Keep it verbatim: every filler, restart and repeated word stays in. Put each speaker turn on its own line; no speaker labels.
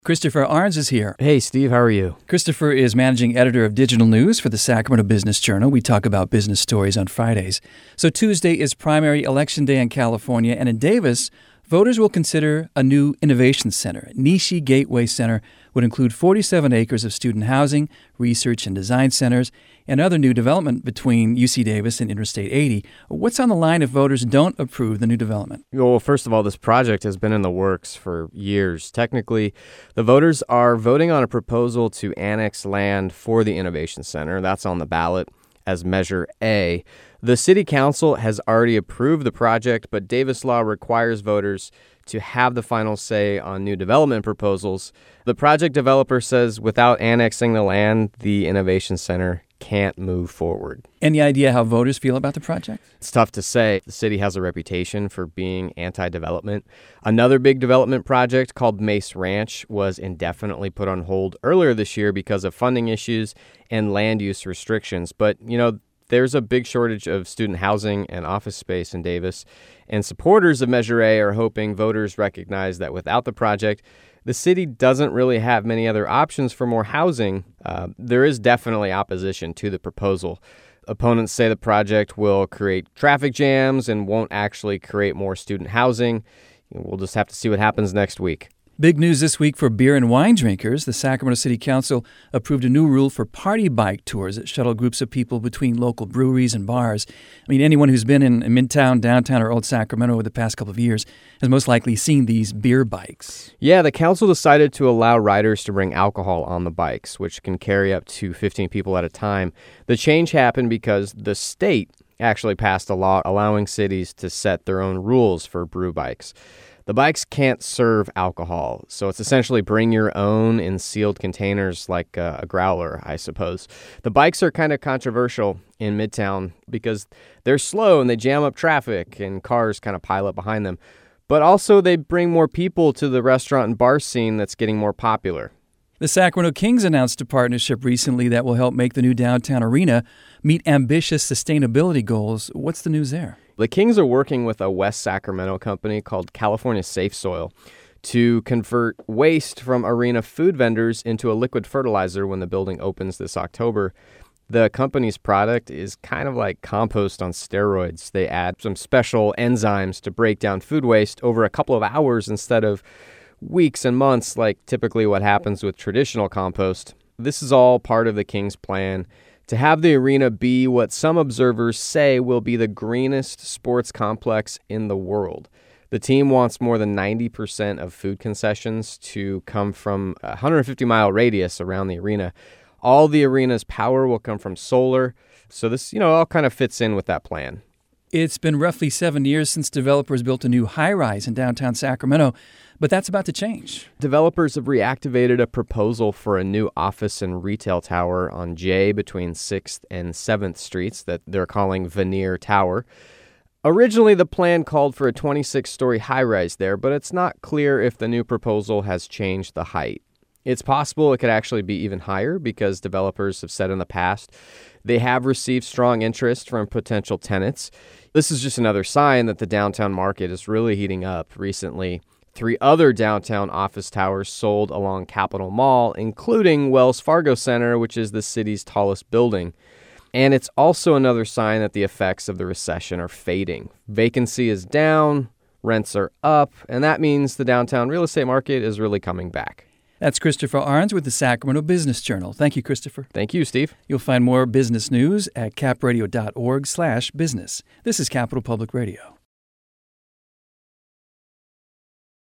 Christopher Arns is here.
Hey, Steve, how are you?
Christopher is managing editor of digital news for the Sacramento Business Journal. We talk about business stories on Fridays. So Tuesday is primary election day in California, and in Davis, voters will consider a new innovation center. Nishi Gateway Center would include forty-seven acres of student housing, research and design centers, and other new development between U C Davis and Interstate eighty. What's on the line if voters don't approve the new development?
Well, first of all, this project has been in the works for years. Technically, the voters are voting on a proposal to annex land for the Innovation Center. That's on the ballot as Measure A. The City Council has already approved the project, but Davis law requires voters to have the final say on new development proposals. The project developer says without annexing the land, the Innovation Center can't move forward.
Any idea how voters feel about the project?
It's tough to say. The city has a reputation for being anti-development. Another big development project called Mace Ranch was indefinitely put on hold earlier this year because of funding issues and land use restrictions. But, you know, there's a big shortage of student housing and office space in Davis, and supporters of Measure A are hoping voters recognize that without the project, the city doesn't really have many other options for more housing. Uh, there is definitely opposition to the proposal. Opponents say the project will create traffic jams and won't actually create more student housing. We'll just have to see what happens next week.
Big news this week for beer and wine drinkers. The Sacramento City Council approved a new rule for party bike tours that shuttle groups of people between local breweries and bars. I mean, anyone who's been in Midtown, downtown, or Old Sacramento over the past couple of years has most likely seen these beer bikes.
Yeah, the council decided to allow riders to bring alcohol on the bikes, which can carry up to fifteen people at a time. The change happened because the state actually passed a law allowing cities to set their own rules for brew bikes. The bikes can't serve alcohol, so it's essentially bring your own in sealed containers like a, a growler, I suppose. The bikes are kind of controversial in Midtown because they're slow and they jam up traffic and cars kind of pile up behind them. But also they bring more people to the restaurant and bar scene that's getting more popular.
The Sacramento Kings announced a partnership recently that will help make the new downtown arena meet ambitious sustainability goals. What's the news there?
The Kings are working with a West Sacramento company called California Safe Soil to convert waste from arena food vendors into a liquid fertilizer when the building opens this October. The company's product is kind of like compost on steroids. They add some special enzymes to break down food waste over a couple of hours instead of weeks and months like typically what happens with traditional compost. This is all part of the Kings' plan to have the arena be what some observers say will be the greenest sports complex in the world. The team wants more than ninety percent of food concessions to come from a one hundred fifty mile radius around the arena. All the arena's power will come from solar. So this, you know, all kind of fits in with that plan.
It's been roughly seven years since developers built a new high-rise in downtown Sacramento, but that's about to change.
Developers have reactivated a proposal for a new office and retail tower on J between sixth and seventh Streets that they're calling Veneer Tower. Originally, the plan called for a twenty-six story high-rise there, but it's not clear if the new proposal has changed the height. It's possible it could actually be even higher because developers have said in the past they have received strong interest from potential tenants. This is just another sign that the downtown market is really heating up. Recently, three other downtown office towers sold along Capitol Mall, including Wells Fargo Center, which is the city's tallest building. And it's also another sign that the effects of the recession are fading. Vacancy is down, rents are up, and that means the downtown real estate market is really coming back.
That's Christopher Arns with the Sacramento Business Journal. Thank you, Christopher.
Thank you, Steve.
You'll find more business news at capradio dot org slash business. This is Capital Public Radio.